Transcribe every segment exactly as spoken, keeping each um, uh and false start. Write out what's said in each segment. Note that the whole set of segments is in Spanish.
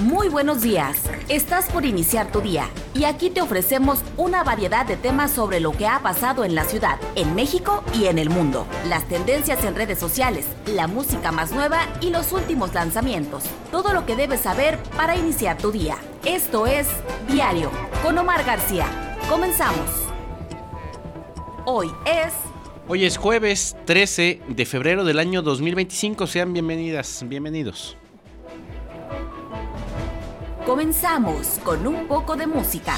Muy buenos días. Estás por iniciar tu día y aquí te ofrecemos una variedad de temas sobre lo que ha pasado en la ciudad, en México y en el mundo. Las tendencias en redes sociales, la música más nueva y los últimos lanzamientos. Todo lo que debes saber para iniciar tu día. Esto es Diario con Omar García. Comenzamos. Hoy es... Hoy es jueves trece de febrero del año dos mil veinticinco. Sean bienvenidas, bienvenidos. Comenzamos con un poco de música.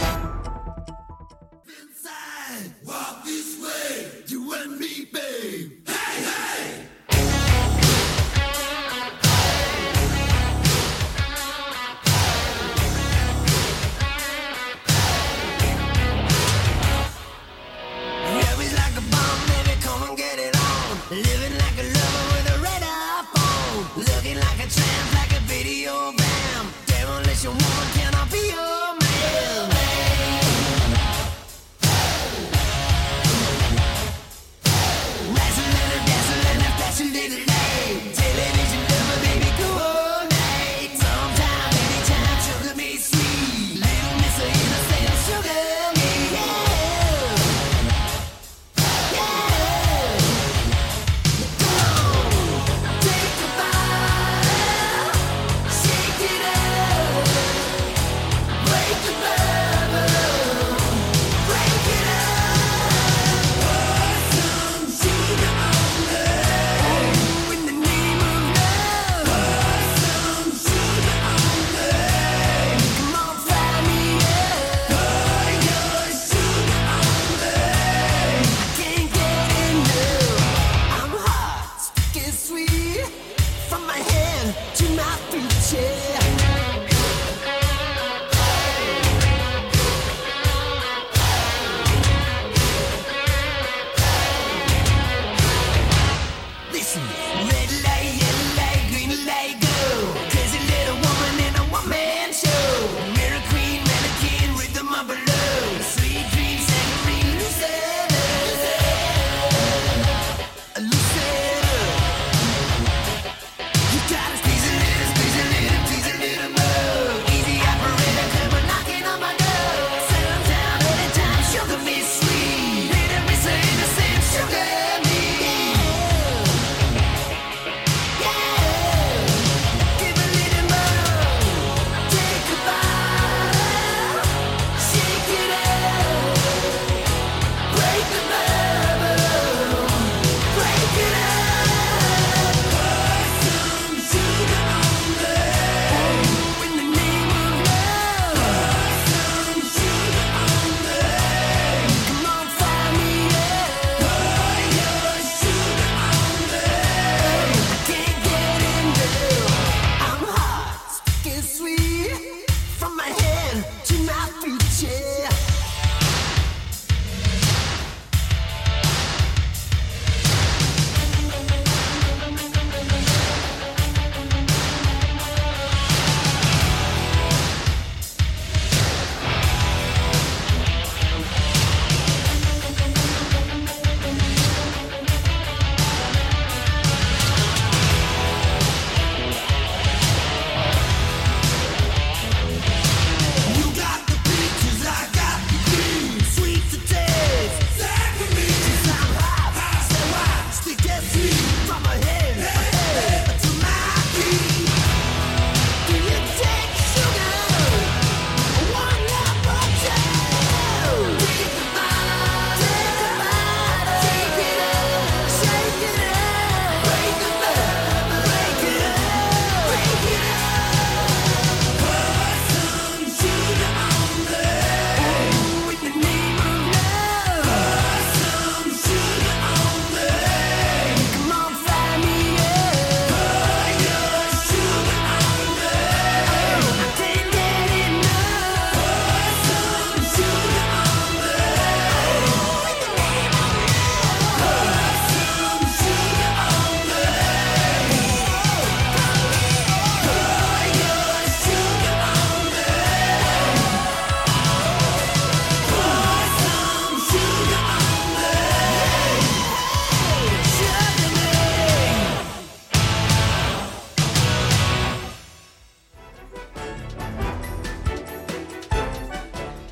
Your woman, can I be your man?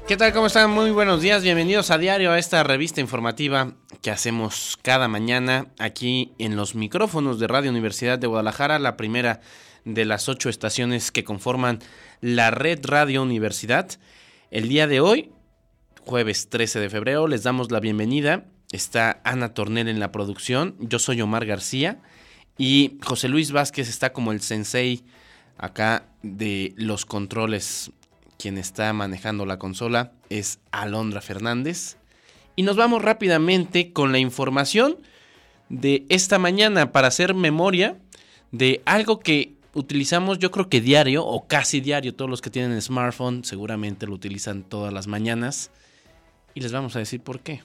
¿Qué tal? ¿Cómo están? Muy buenos días. Bienvenidos a Diario, a esta revista informativa que hacemos cada mañana aquí en los micrófonos de Radio Universidad de Guadalajara, la primera de las ocho estaciones que conforman la red Radio Universidad. El día de hoy, jueves trece de febrero, les damos la bienvenida. Está Ana Tornel en la producción, yo soy Omar García y José Luis Vázquez está como el sensei acá de los controles. Quien está manejando la consola es Alondra Fernández. Y nos vamos rápidamente con la información de esta mañana para hacer memoria de algo que utilizamos yo creo que diario o casi diario. Todos los que tienen smartphone seguramente lo utilizan todas las mañanas. Y les vamos a decir por qué.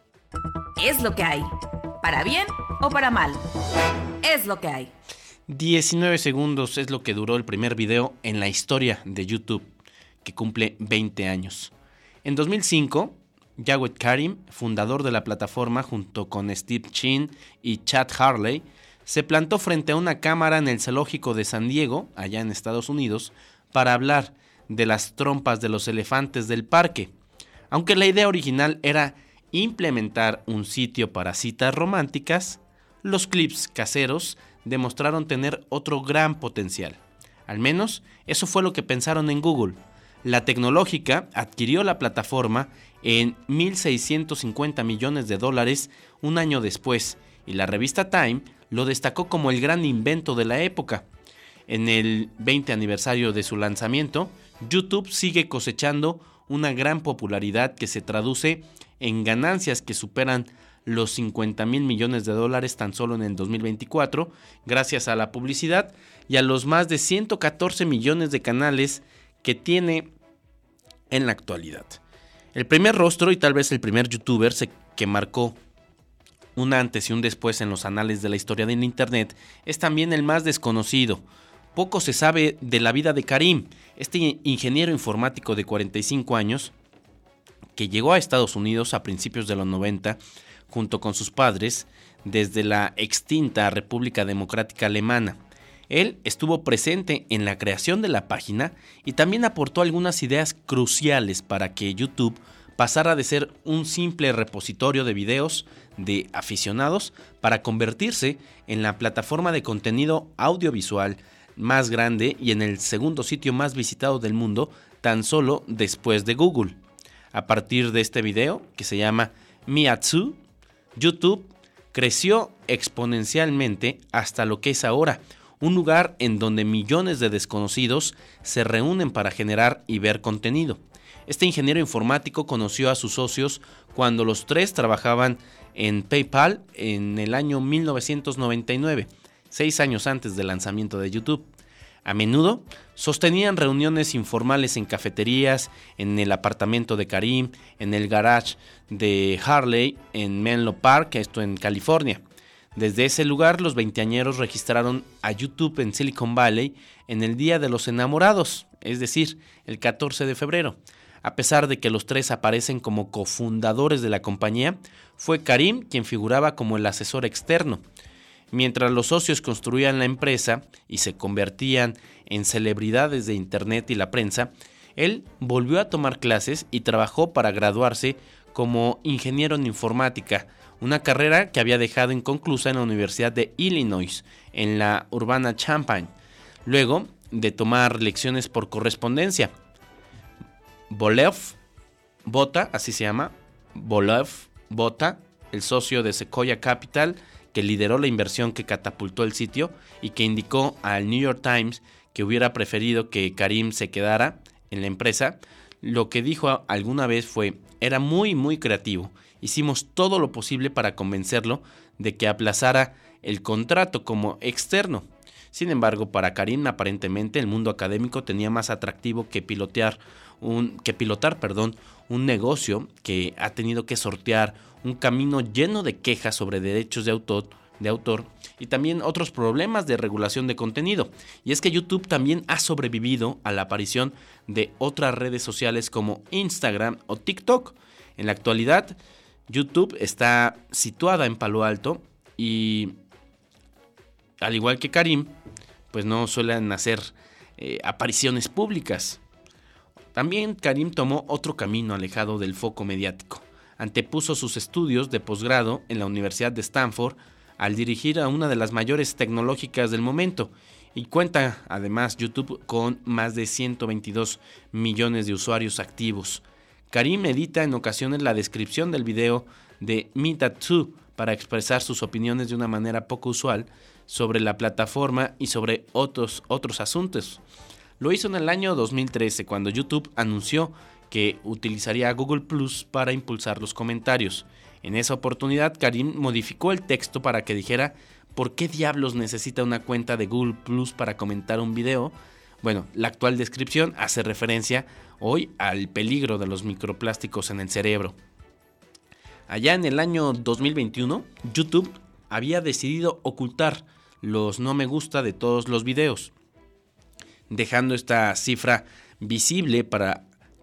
Es lo que hay. Para bien o para mal. Es lo que hay. diecinueve segundos es lo que duró el primer video en la historia de YouTube, que cumple veinte años. En dos mil cinco, Jawed Karim, fundador de la plataforma junto con Steve Chin y Chad Hurley, se plantó frente a una cámara en el zoológico de San Diego, allá en Estados Unidos, para hablar de las trompas de los elefantes del parque. Aunque la idea original era implementar un sitio para citas románticas, los clips caseros demostraron tener otro gran potencial. Al menos eso fue lo que pensaron en Google. La tecnológica adquirió la plataforma en mil seiscientos cincuenta millones de dólares un año después y la revista Time lo destacó como el gran invento de la época. En el veinte aniversario de su lanzamiento, YouTube sigue cosechando una gran popularidad que se traduce en ganancias que superan los cincuenta mil millones de dólares tan solo en el dos mil veinticuatro, gracias a la publicidad y a los más de ciento catorce millones de canales que tiene en la actualidad. El primer rostro y tal vez el primer youtuber que marcó un antes y un después en los anales de la historia del internet es también el más desconocido. Poco se sabe de la vida de Karim, este ingeniero informático de cuarenta y cinco años que llegó a Estados Unidos a principios de los noventa junto con sus padres desde la extinta República Democrática Alemana. Él estuvo presente en la creación de la página y también aportó algunas ideas cruciales para que YouTube pasara de ser un simple repositorio de videos de aficionados para convertirse en la plataforma de contenido audiovisual más grande y en el segundo sitio más visitado del mundo, tan solo después de Google. A partir de este video, que se llama Miatsu, YouTube creció exponencialmente hasta lo que es ahora, un lugar en donde millones de desconocidos se reúnen para generar y ver contenido. Este ingeniero informático conoció a sus socios cuando los tres trabajaban en PayPal en el año mil novecientos noventa y nueve, seis años antes del lanzamiento de YouTube. A menudo sostenían reuniones informales en cafeterías, en el apartamento de Karim, en el garage de Hurley, en Menlo Park, esto en California. Desde ese lugar, los veinteañeros registraron a YouTube en Silicon Valley en el Día de los Enamorados, es decir, el catorce de febrero. A pesar de que los tres aparecen como cofundadores de la compañía, fue Karim quien figuraba como el asesor externo. Mientras los socios construían la empresa y se convertían en celebridades de Internet y la prensa, él volvió a tomar clases y trabajó para graduarse como ingeniero en informática, una carrera que había dejado inconclusa en la Universidad de Illinois, en la Urbana-Champaign, luego de tomar lecciones por correspondencia. Bolev Bota, así se llama, Bolev Bota, el socio de Sequoia Capital, que lideró la inversión que catapultó el sitio y que indicó al New York Times que hubiera preferido que Karim se quedara en la empresa, lo que dijo alguna vez fue: era muy muy creativo, hicimos todo lo posible para convencerlo de que aplazara el contrato como externo. Sin embargo, para Karim aparentemente el mundo académico tenía más atractivo que pilotear un, que pilotar perdón, un negocio que ha tenido que sortear un camino lleno de quejas sobre derechos de autor, de autor y también otros problemas de regulación de contenido. Y es que YouTube también ha sobrevivido a la aparición de otras redes sociales como Instagram o TikTok. En la actualidad, YouTube está situada en Palo Alto y, al igual que Karim, pues no suelen hacer eh, apariciones públicas. También Karim tomó otro camino alejado del foco mediático. Antepuso sus estudios de posgrado en la Universidad de Stanford al dirigir a una de las mayores tecnológicas del momento, y cuenta además YouTube con más de ciento veintidós millones de usuarios activos. Karim edita en ocasiones la descripción del video de Me That Too para expresar sus opiniones de una manera poco usual sobre la plataforma y sobre otros, otros asuntos. Lo hizo en el año dos mil trece, cuando YouTube anunció que utilizaría Google Plus para impulsar los comentarios. En esa oportunidad, Karim modificó el texto para que dijera ¿por qué diablos necesita una cuenta de Google Plus para comentar un video? Bueno, la actual descripción hace referencia hoy al peligro de los microplásticos en el cerebro. Allá en el año dos mil veintiuno, YouTube había decidido ocultar los no me gusta de todos los videos, dejando esta cifra visible para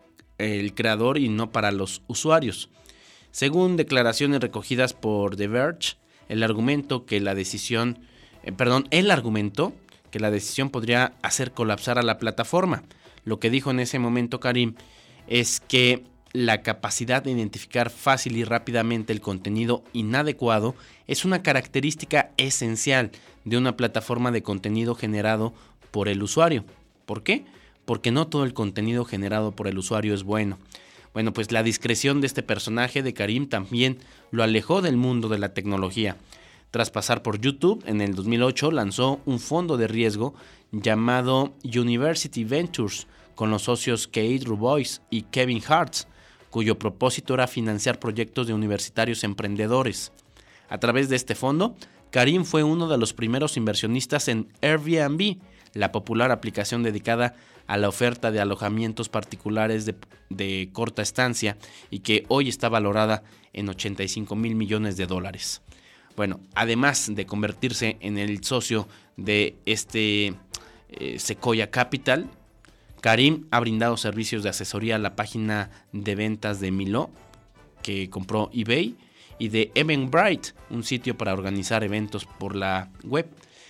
el creador y no para los usuarios. Según declaraciones recogidas por The Verge, el argumento que la decisión, eh, perdón, el argumento que la decisión podría hacer colapsar a la plataforma. Lo que dijo en ese momento Karim es que la capacidad de identificar fácil y rápidamente el contenido inadecuado es una característica esencial de una plataforma de contenido generado por el usuario. ¿Por qué? Porque no todo el contenido generado por el usuario es bueno. Bueno, pues la discreción de este personaje de Karim también lo alejó del mundo de la tecnología. Tras pasar por YouTube, en el dos mil ocho lanzó un fondo de riesgo llamado University Ventures con los socios Kate Rubois y Kevin Hartz, cuyo propósito era financiar proyectos de universitarios emprendedores. A través de este fondo, Karim fue uno de los primeros inversionistas en Airbnb, la popular aplicación dedicada a la oferta de alojamientos particulares de, de corta estancia y que hoy está valorada en ochenta y cinco mil millones de dólares. Bueno, además de convertirse en el socio de este eh, Sequoia Capital, Karim ha brindado servicios de asesoría a la página de ventas de Milo, que compró eBay, y de Eventbrite, un sitio para organizar eventos por la web.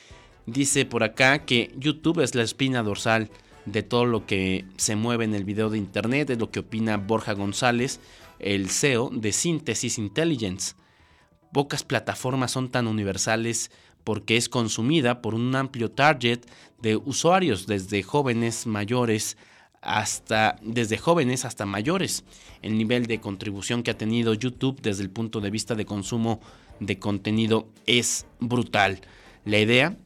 Dice por acá que YouTube es la espina dorsal de todo lo que se mueve en el video de internet, es lo que opina Borja González, el C E O de Synthesis Intelligence. Pocas plataformas son tan universales porque es consumida por un amplio target de usuarios, desde jóvenes mayores hasta desde jóvenes hasta mayores. El nivel de contribución que ha tenido YouTube desde el punto de vista de consumo de contenido es brutal. La idea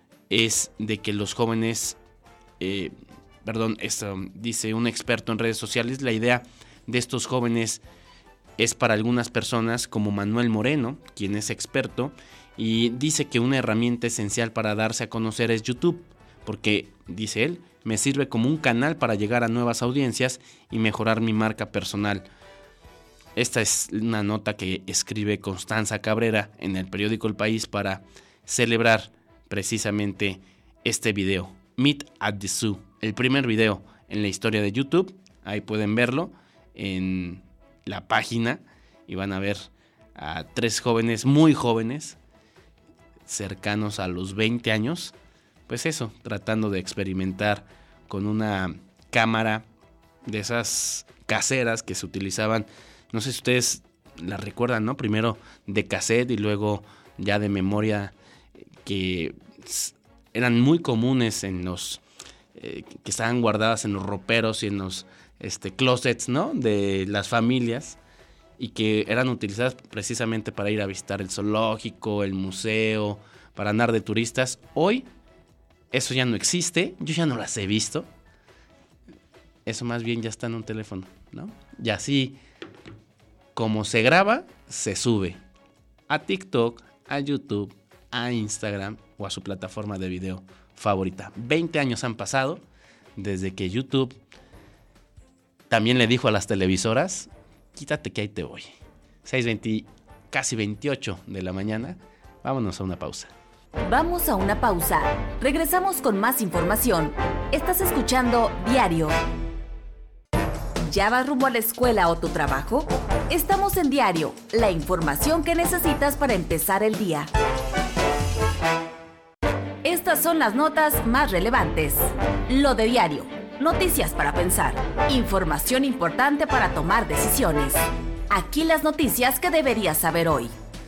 es de que los jóvenes, eh, perdón, esto dice un experto en redes sociales, la idea de estos jóvenes es para algunas personas como Manuel Moreno, quien es experto, y dice que una herramienta esencial para darse a conocer es YouTube, porque, dice él, me sirve como un canal para llegar a nuevas audiencias y mejorar mi marca personal. Esta es una nota que escribe Constanza Cabrera en el periódico El País para celebrar precisamente este video, Meet at the Zoo, el primer video en la historia de YouTube. Ahí pueden verlo en la página y van a ver a tres jóvenes, muy jóvenes, cercanos a los veinte años, pues eso, tratando de experimentar con una cámara de esas caseras que se utilizaban, no sé si ustedes la recuerdan, ¿no? Primero de cassette y luego ya de memoria, que eran muy comunes en los eh, que estaban guardadas en los roperos y en los este, closets, ¿no? De las familias, y que eran utilizadas precisamente para ir a visitar el zoológico, el museo, para andar de turistas. Hoy eso ya no existe, yo ya no las he visto. Eso más bien ya está en un teléfono, ¿no? Y así como se graba, se sube a TikTok, a YouTube, a Instagram o a su plataforma de video favorita. veinte años han pasado desde que YouTube también le dijo a las televisoras: quítate que ahí te voy. seis veinte, casi veintiocho de la mañana. Vámonos a una pausa. Vamos a una pausa. Regresamos con más información. Estás escuchando Diario. ¿Ya vas rumbo a la escuela o tu trabajo? Estamos en Diario, la información que necesitas para empezar el día. Estas son las notas más relevantes. Lo de Diario. Noticias para pensar. Información importante para tomar decisiones. Aquí las noticias que deberías saber hoy.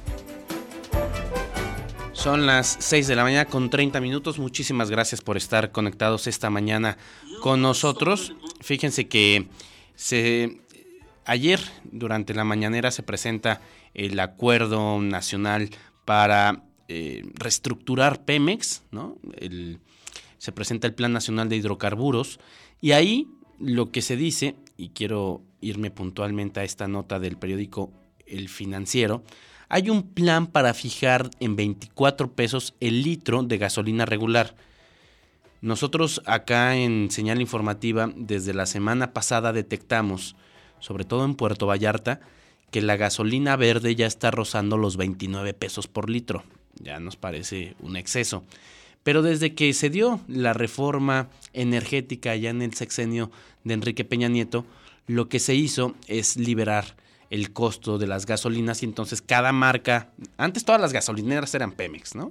Son las seis de la mañana con treinta minutos. Muchísimas gracias por estar conectados esta mañana con nosotros. Fíjense que se, ayer durante la mañanera se presenta el acuerdo nacional para eh, reestructurar Pemex, ¿no? El, se presenta el Plan Nacional de Hidrocarburos y ahí lo que se dice, y quiero irme puntualmente a esta nota del periódico El Financiero, hay un plan para fijar en veinticuatro pesos el litro de gasolina regular. Nosotros acá en Señal Informativa desde la semana pasada detectamos, sobre todo en Puerto Vallarta, que la gasolina verde ya está rozando los veintinueve pesos por litro. Ya nos parece un exceso. Pero desde que se dio la reforma energética ya en el sexenio de Enrique Peña Nieto, lo que se hizo es liberar el costo de las gasolinas y entonces cada marca, antes todas las gasolineras eran Pemex, ¿no?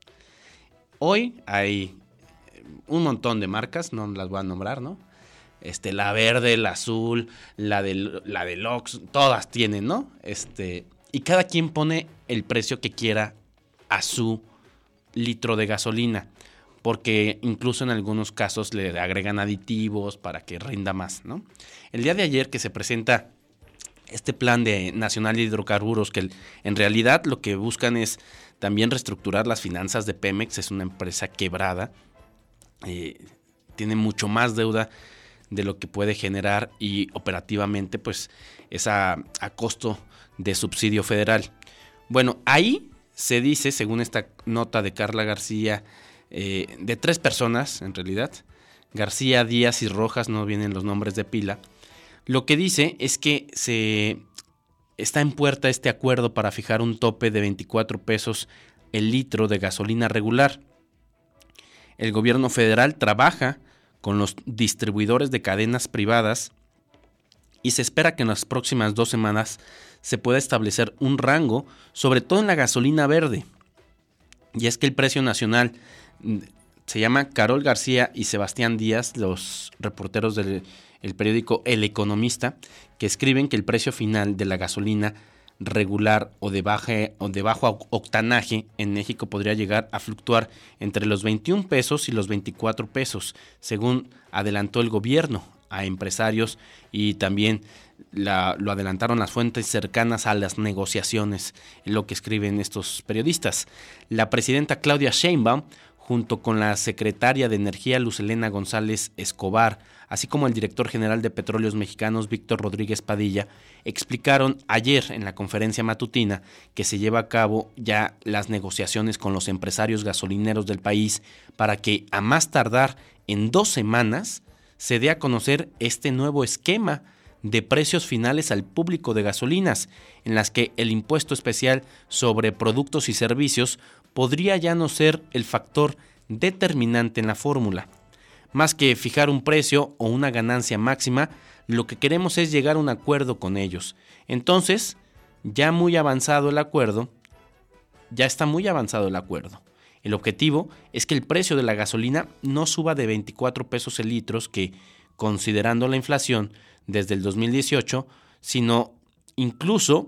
Hoy hay un montón de marcas, no las voy a nombrar, ¿no? Este, la verde, la azul, la del, la del Ox, todas tienen, ¿no? Este, y cada quien pone el precio que quiera a su litro de gasolina, porque incluso en algunos casos le agregan aditivos para que rinda más, ¿no? El día de ayer que se presenta este plan de nacional de hidrocarburos, que en realidad lo que buscan es también reestructurar las finanzas de Pemex, es una empresa quebrada, eh, tiene mucho más deuda de lo que puede generar y operativamente pues es a, a costo de subsidio federal. Bueno, ahí se dice, según esta nota de Carla García, eh, de tres personas en realidad, García, Díaz y Rojas, no vienen los nombres de pila. Lo que dice es que se está en puerta este acuerdo para fijar un tope de veinticuatro pesos el litro de gasolina regular. El gobierno federal trabaja con los distribuidores de cadenas privadas y se espera que en las próximas dos semanas se pueda establecer un rango, sobre todo en la gasolina verde. Y es que el precio nacional se llama Carol García y Sebastián Díaz, los reporteros del el periódico El Economista, que escriben que el precio final de la gasolina regular o de, baje, o de bajo octanaje en México podría llegar a fluctuar entre los veintiún pesos y los veinticuatro pesos, según adelantó el gobierno a empresarios y también la, lo adelantaron las fuentes cercanas a las negociaciones, lo que escriben estos periodistas. La presidenta Claudia Sheinbaum, junto con la secretaria de Energía Luz Helena González Escobar, así como el director general de Petróleos Mexicanos Víctor Rodríguez Padilla, explicaron ayer en la conferencia matutina que se lleva a cabo ya las negociaciones con los empresarios gasolineros del país para que a más tardar en dos semanas se dé a conocer este nuevo esquema de precios finales al público de gasolinas, en las que el impuesto especial sobre productos y servicios podría ya no ser el factor determinante en la fórmula. Más que fijar un precio o una ganancia máxima, lo que queremos es llegar a un acuerdo con ellos. Entonces, ya muy avanzado el acuerdo, ya está muy avanzado el acuerdo. El objetivo es que el precio de la gasolina no suba de veinticuatro pesos el litro, que, considerando la inflación desde el dos mil dieciocho, sino incluso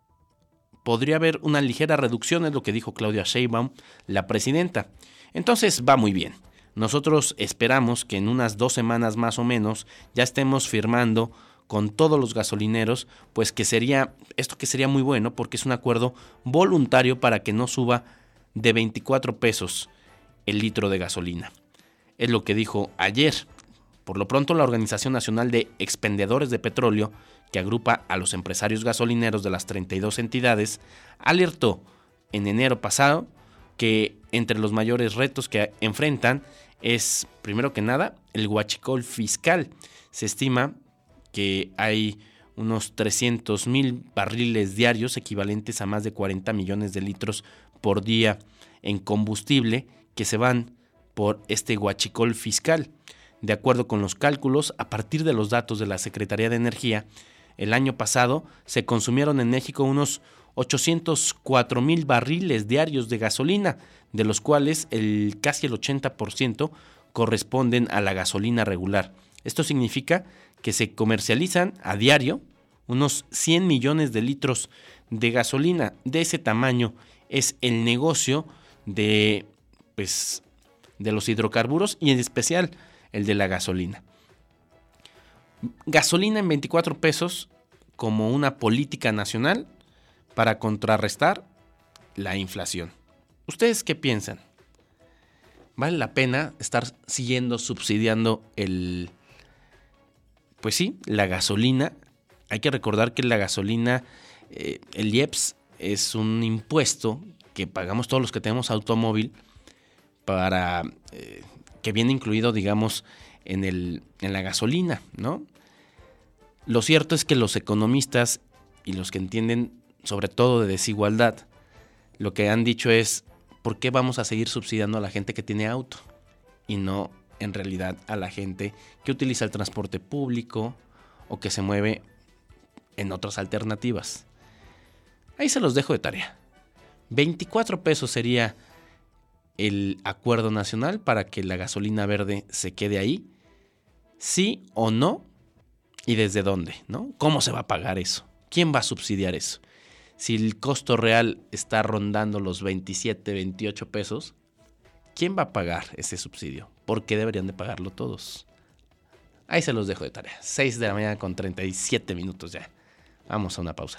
podría haber una ligera reducción, es lo que dijo Claudia Sheinbaum, la presidenta. Entonces va muy bien. Nosotros esperamos que en unas dos semanas más o menos ya estemos firmando con todos los gasolineros, pues que sería, esto que sería muy bueno porque es un acuerdo voluntario para que no suba de veinticuatro pesos el litro de gasolina. Es lo que dijo ayer. Por lo pronto, la Organización Nacional de Expendedores de Petróleo, que agrupa a los empresarios gasolineros de las treinta y dos entidades, alertó en enero pasado que entre los mayores retos que enfrentan es, primero que nada, el huachicol fiscal. Se estima que hay unos trescientos mil barriles diarios, equivalentes a más de cuarenta millones de litros por día en combustible, que se van por este huachicol fiscal. De acuerdo con los cálculos, a partir de los datos de la Secretaría de Energía, el año pasado se consumieron en México unos ochocientos cuatro mil barriles diarios de gasolina, de los cuales el casi el ochenta por ciento corresponden a la gasolina regular, Esto significa que se comercializan a diario unos cien millones de litros de gasolina. De ese tamaño es el negocio de, pues, de los hidrocarburos y en especial el de la gasolina. Gasolina en veinticuatro pesos como una política nacional para contrarrestar la inflación. ¿Ustedes qué piensan? ¿Vale la pena estar siguiendo subsidiando el, pues sí, la gasolina? Hay que recordar que la gasolina, eh, el I E P S, es un impuesto que pagamos todos los que tenemos automóvil para eh, que viene incluido, digamos, en el en la gasolina, ¿no? Lo cierto es que los economistas y los que entienden sobre todo de desigualdad, lo que han dicho es ¿por qué vamos a seguir subsidiando a la gente que tiene auto? Y no, en realidad, a la gente que utiliza el transporte público o que se mueve en otras alternativas. Ahí se los dejo de tarea. veinticuatro pesos sería el acuerdo nacional para que la gasolina verde se quede ahí. ¿Sí o no? ¿Y desde dónde? ¿No? ¿Cómo se va a pagar eso? ¿Quién va a subsidiar eso? Si el costo real está rondando los veintisiete, veintiocho pesos, ¿quién va a pagar ese subsidio? ¿Por qué deberían de pagarlo todos? Ahí se los dejo de tarea. seis de la mañana con treinta y siete minutos ya. Vamos a una pausa.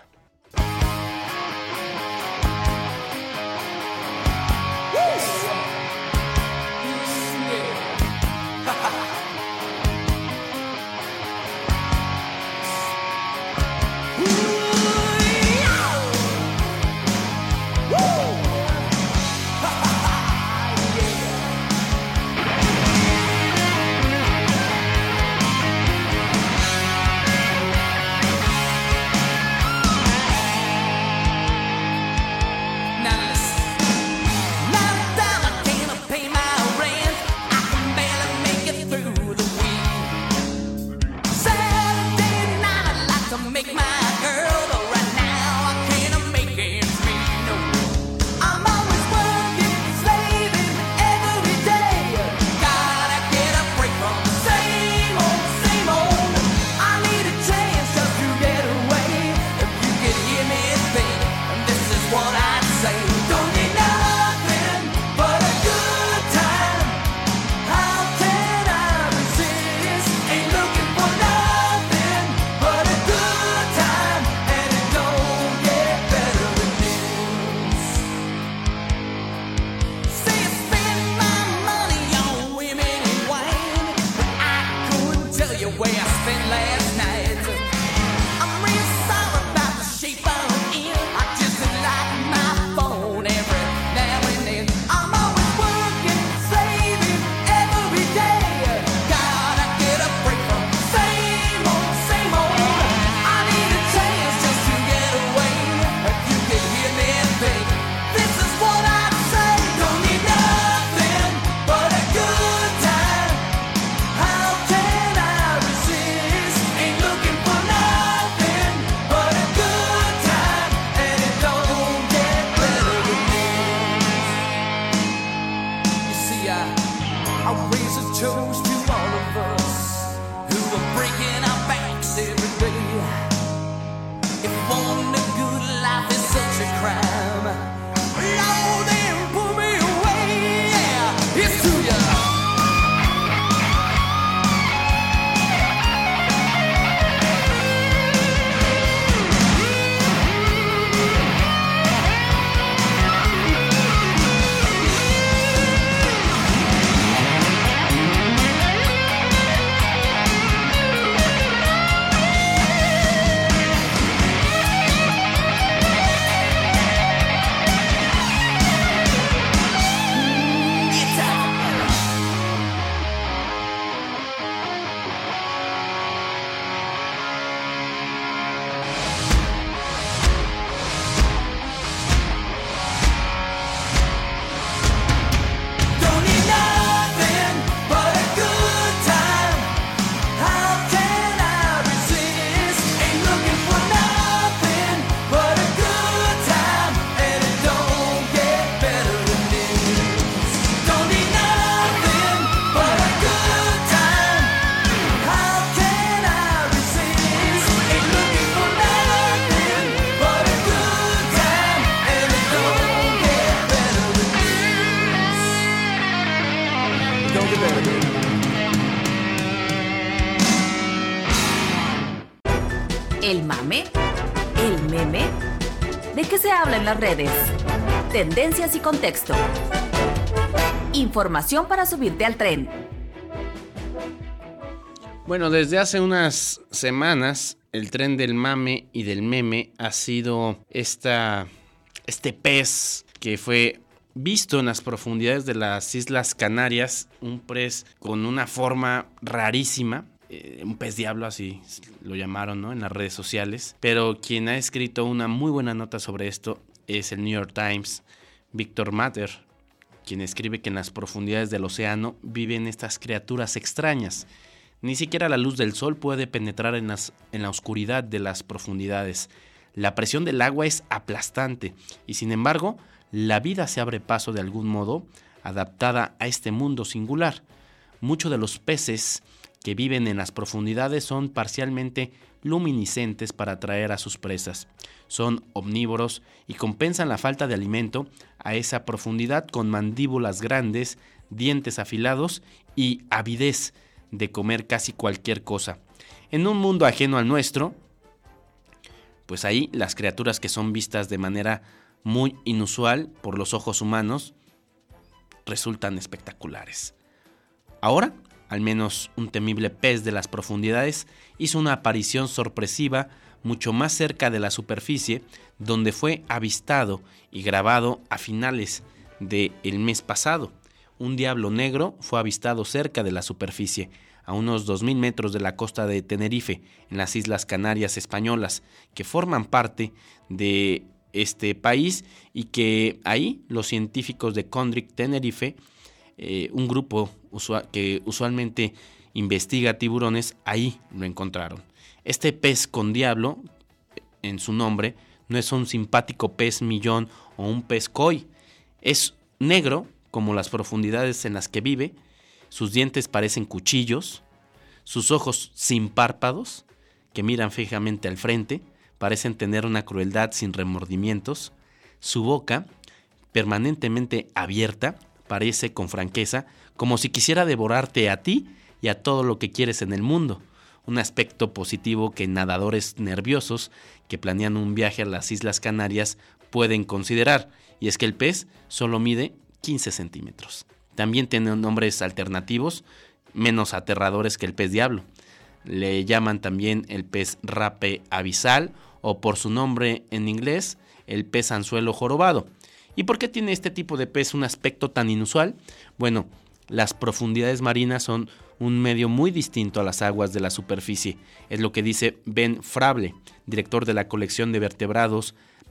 Ain't looking ¿El mame? ¿El meme? ¿De qué se habla en las redes? Tendencias y contexto. Información para subirte al tren. Bueno, desde hace unas semanas el tren del mame y del meme ha sido esta, este pez que fue visto en las profundidades de las Islas Canarias, un pez con una forma rarísima, eh, un pez diablo así lo llamaron, ¿no?, en las redes sociales, pero quien ha escrito una muy buena nota sobre esto es el New York Times, Victor Matter, quien escribe que en las profundidades del océano viven estas criaturas extrañas. Ni siquiera la luz del sol puede penetrar en, las, en la oscuridad de las profundidades. La presión del agua es aplastante y, sin embargo, la vida se abre paso de algún modo, adaptada a este mundo singular. Muchos de los peces que viven en las profundidades son parcialmente luminiscentes para atraer a sus presas. Son omnívoros y compensan la falta de alimento a esa profundidad con mandíbulas grandes, dientes afilados y avidez de comer casi cualquier cosa. En un mundo ajeno al nuestro, pues ahí las criaturas que son vistas de manera muy inusual por los ojos humanos resultan espectaculares. Ahora, al menos un temible pez de las profundidades hizo una aparición sorpresiva mucho más cerca de la superficie, donde fue avistado y grabado a finales del mes pasado. Un diablo negro fue avistado cerca de la superficie, a unos dos mil metros de la costa de Tenerife, en las Islas Canarias españolas, que forman parte de este país y que ahí los científicos de Condric Tenerife, eh, un grupo usual, que usualmente investiga tiburones, ahí lo encontraron. Este pez con diablo, en su nombre, no es un simpático pez millón o un pez koi, es negro como las profundidades en las que vive, sus dientes parecen cuchillos, sus ojos sin párpados, que miran fijamente al frente, parecen tener una crueldad sin remordimientos, su boca, permanentemente abierta, parece con franqueza, como si quisiera devorarte a ti y a todo lo que quieres en el mundo. Un aspecto positivo que nadadores nerviosos que planean un viaje a las Islas Canarias pueden considerar, y es que el pez solo mide quince centímetros. También tiene nombres alternativos, menos aterradores que el pez diablo. Le llaman también el pez rape abisal o, por su nombre en inglés, el pez anzuelo jorobado. ¿Y por qué tiene este tipo de pez un aspecto tan inusual? Bueno, las profundidades marinas son un medio muy distinto a las aguas de la superficie. Es lo que dice Ben Frable, director de la colección de vertebrados,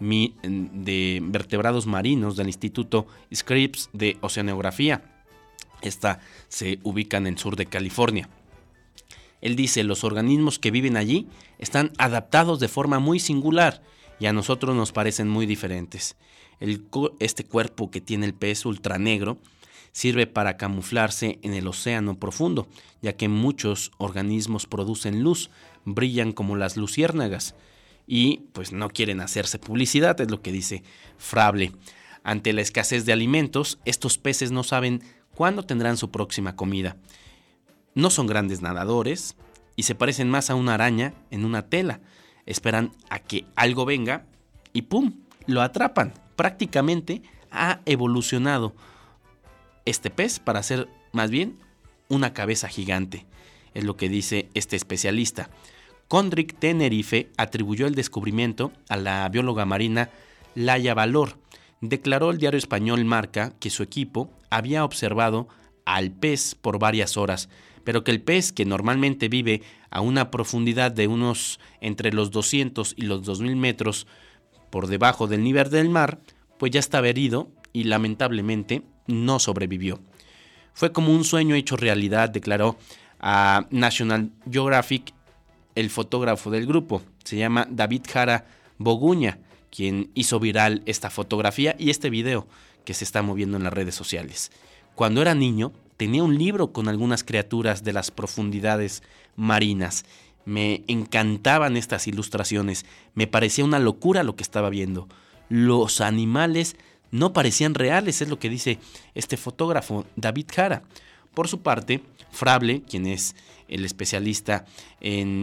de vertebrados marinos del Instituto Scripps de Oceanografía. Esta se ubica en el sur de California. Él dice, los organismos que viven allí están adaptados de forma muy singular y a nosotros nos parecen muy diferentes. El, este cuerpo que tiene el pez ultranegro sirve para camuflarse en el océano profundo, ya que muchos organismos producen luz, brillan como las luciérnagas y pues no quieren hacerse publicidad, es lo que dice Frable. Ante la escasez de alimentos, estos peces no saben cuándo tendrán su próxima comida. No son grandes nadadores y se parecen más a una araña en una tela. Esperan a que algo venga y ¡pum!, lo atrapan. Prácticamente ha evolucionado este pez para ser más bien una cabeza gigante, es lo que dice este especialista. Condric Tenerife atribuyó el descubrimiento a la bióloga marina Laia Valor. Declaró el diario español Marca que su equipo había observado al pez por varias horas, pero que el pez, que normalmente vive a una profundidad de unos entre los doscientos y los dos mil metros por debajo del nivel del mar, pues ya estaba herido y lamentablemente no sobrevivió. Fue como un sueño hecho realidad, declaró a National Geographic el fotógrafo del grupo. Se llama David Jara Boguña, quien hizo viral esta fotografía y este video que se está moviendo en las redes sociales. Cuando era niño, tenía un libro con algunas criaturas de las profundidades marinas. Me encantaban estas ilustraciones, me parecía una locura lo que estaba viendo. Los animales no parecían reales, es lo que dice este fotógrafo, David Jara. Por su parte, Frable, quien es el especialista en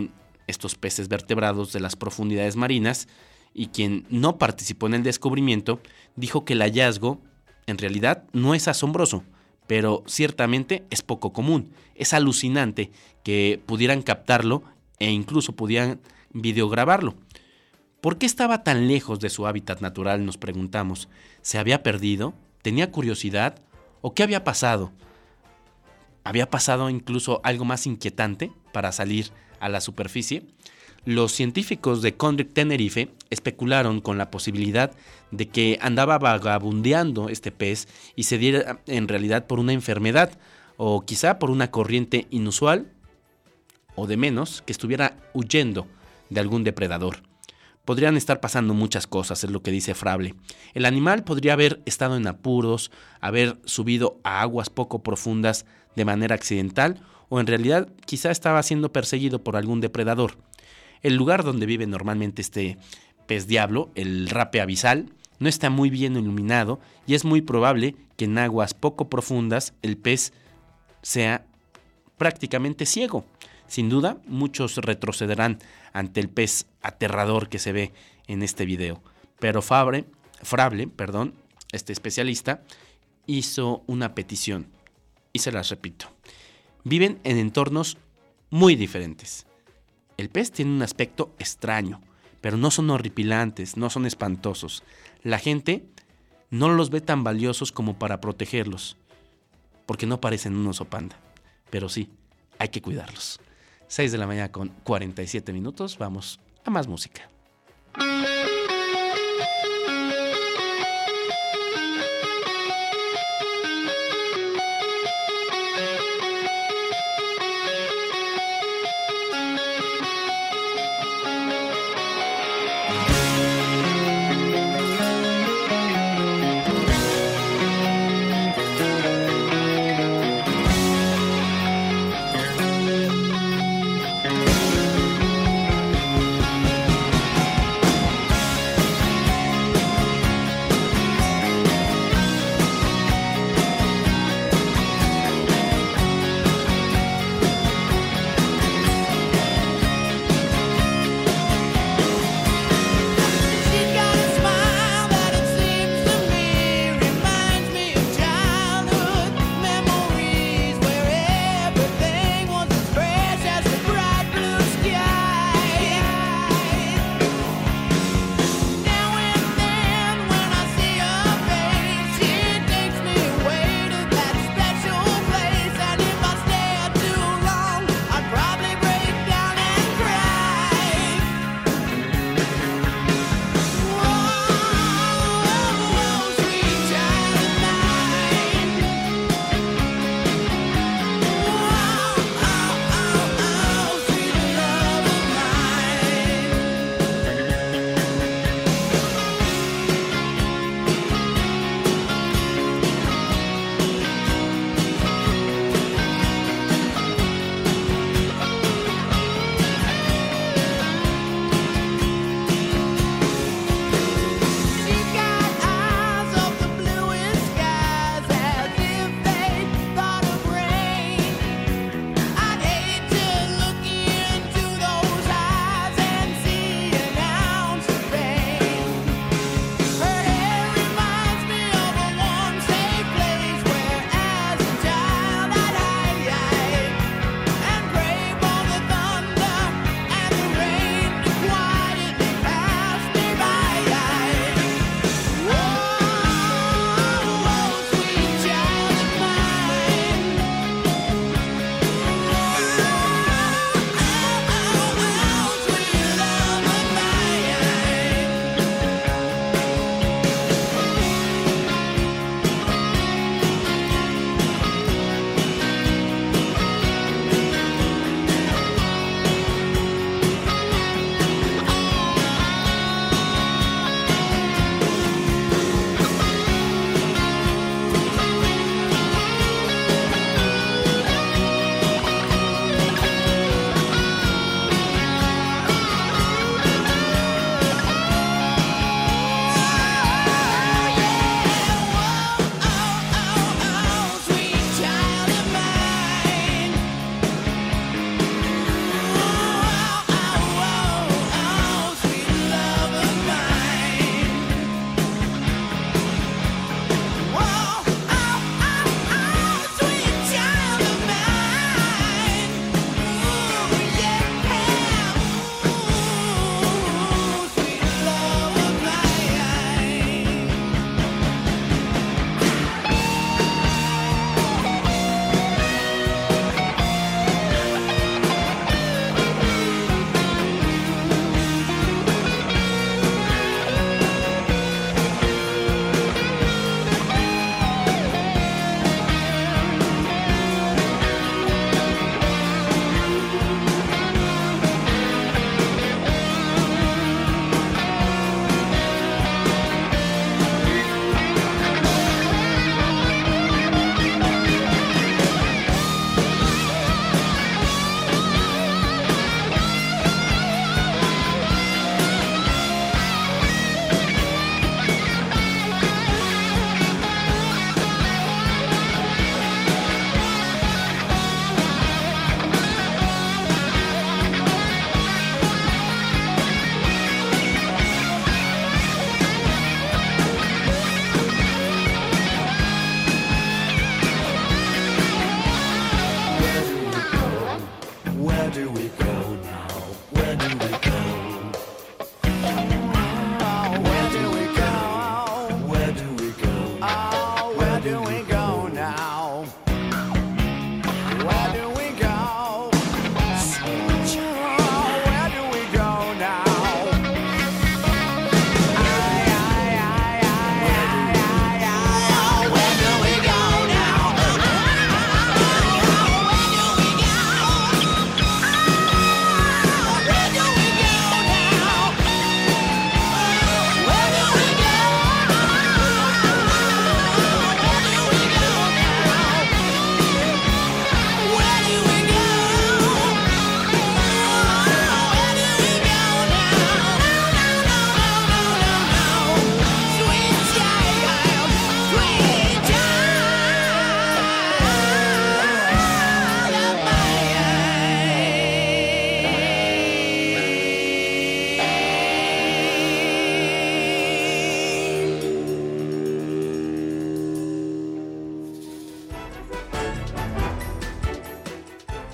estos peces vertebrados de las profundidades marinas, y quien no participó en el descubrimiento dijo que el hallazgo en realidad no es asombroso, pero ciertamente es poco común. Es alucinante que pudieran captarlo e incluso pudieran videograbarlo. ¿Por qué estaba tan lejos de su hábitat natural?, nos preguntamos. ¿Se había perdido? ¿Tenía curiosidad? ¿O qué había pasado? ¿Había pasado incluso algo más inquietante para salir a la superficie? Los científicos de Condric, Tenerife, especularon con la posibilidad de que andaba vagabundeando este pez y se diera en realidad por una enfermedad, o quizá por una corriente inusual, o de menos, que estuviera huyendo de algún depredador. Podrían estar pasando muchas cosas, es lo que dice Frable. El animal podría haber estado en apuros, haber subido a aguas poco profundas de manera accidental, o en realidad quizá estaba siendo perseguido por algún depredador. El lugar donde vive normalmente este pez diablo, el rape abisal, no está muy bien iluminado y es muy probable que en aguas poco profundas el pez sea prácticamente ciego. Sin duda, muchos retrocederán ante el pez aterrador que se ve en este video. Pero Fabre, Frable, perdón, este especialista, hizo una petición y se las repito. Viven en entornos muy diferentes. El pez tiene un aspecto extraño, pero no son horripilantes, no son espantosos. La gente no los ve tan valiosos como para protegerlos, porque no parecen un oso panda. Pero sí, hay que cuidarlos. seis de la mañana con cuarenta y siete minutos, vamos a más música.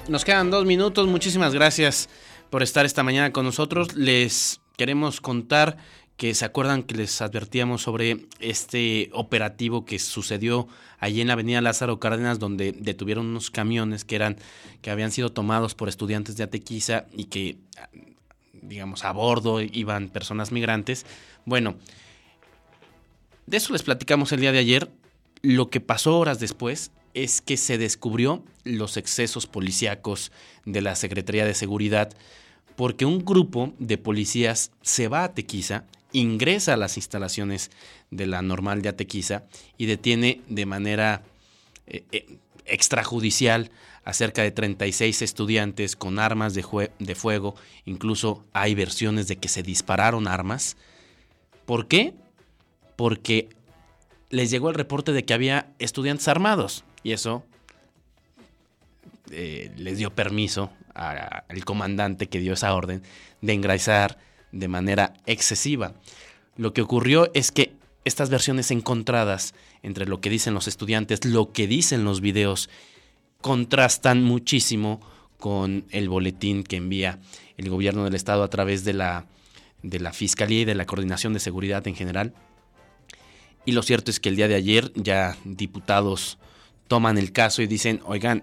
Nos quedan dos minutos. Muchísimas gracias por estar esta mañana con nosotros. Les queremos contar que se acuerdan que les advertíamos sobre este operativo que sucedió allí en la avenida Lázaro Cárdenas, donde detuvieron unos camiones que eran que habían sido tomados por estudiantes de Atequiza y que, digamos, a bordo iban personas migrantes. Bueno, de eso les platicamos el día de ayer. Lo que pasó horas después es que se descubrió los excesos policíacos de la Secretaría de Seguridad, porque un grupo de policías se va a Atequiza, ingresa a las instalaciones de la Normal de Atequiza y detiene de manera eh, eh, extrajudicial a cerca de treinta y seis estudiantes con armas de, jue- de fuego. Incluso hay versiones de que se dispararon armas. ¿Por qué? Porque les llegó el reporte de que había estudiantes armados y eso eh, les dio permiso al comandante que dio esa orden de ingresar de manera excesiva. Lo que ocurrió es que estas versiones encontradas entre lo que dicen los estudiantes, lo que dicen los videos, contrastan muchísimo con el boletín que envía el gobierno del estado a través de la, de la Fiscalía y de la Coordinación de Seguridad en general. Y lo cierto es que el día de ayer ya diputados toman el caso y dicen, oigan,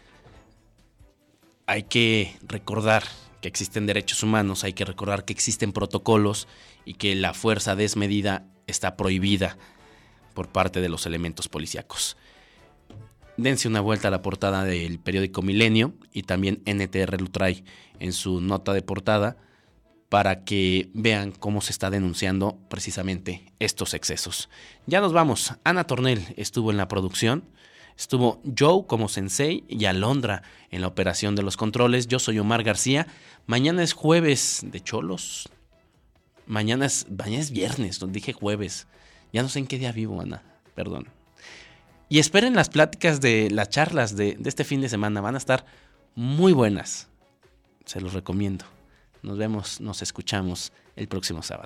hay que recordar que existen derechos humanos, hay que recordar que existen protocolos y que la fuerza desmedida está prohibida por parte de los elementos policíacos. Dense una vuelta a la portada del periódico Milenio y también N T R lo trae en su nota de portada para que vean cómo se está denunciando precisamente estos excesos. Ya nos vamos. Ana Tornel estuvo en la producción. Estuvo Joe como sensei y Alondra en la operación de los controles. Yo soy Omar García. Mañana es jueves de cholos. Mañana es, mañana es viernes, no dije jueves. Ya no sé en qué día vivo, Ana. Perdón. Y esperen las pláticas de las charlas de, de este fin de semana. Van a estar muy buenas. Se los recomiendo. Nos vemos, nos escuchamos el próximo sábado.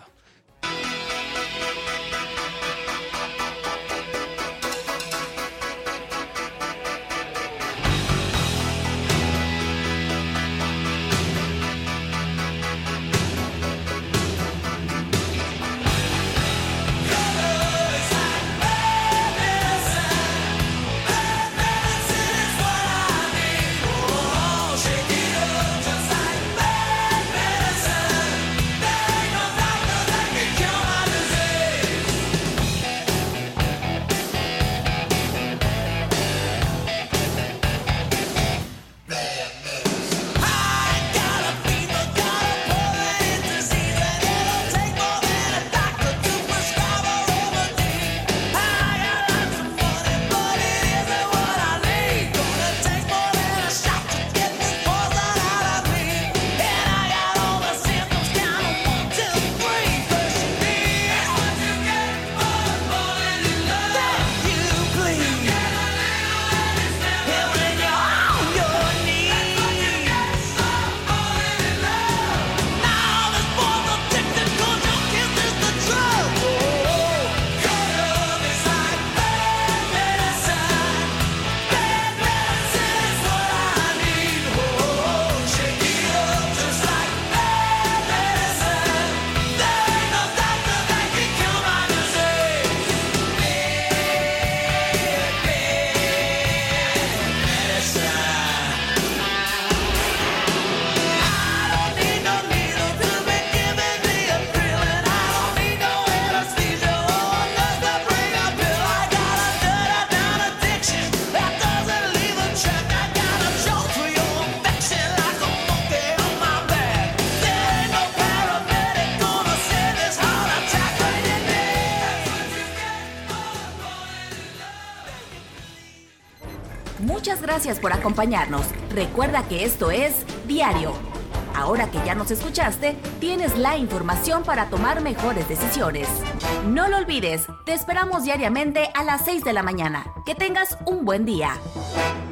Muchas gracias por acompañarnos. Recuerda que esto es Diario. Ahora que ya nos escuchaste, tienes la información para tomar mejores decisiones. No lo olvides, te esperamos diariamente a las seis de la mañana. Que tengas un buen día.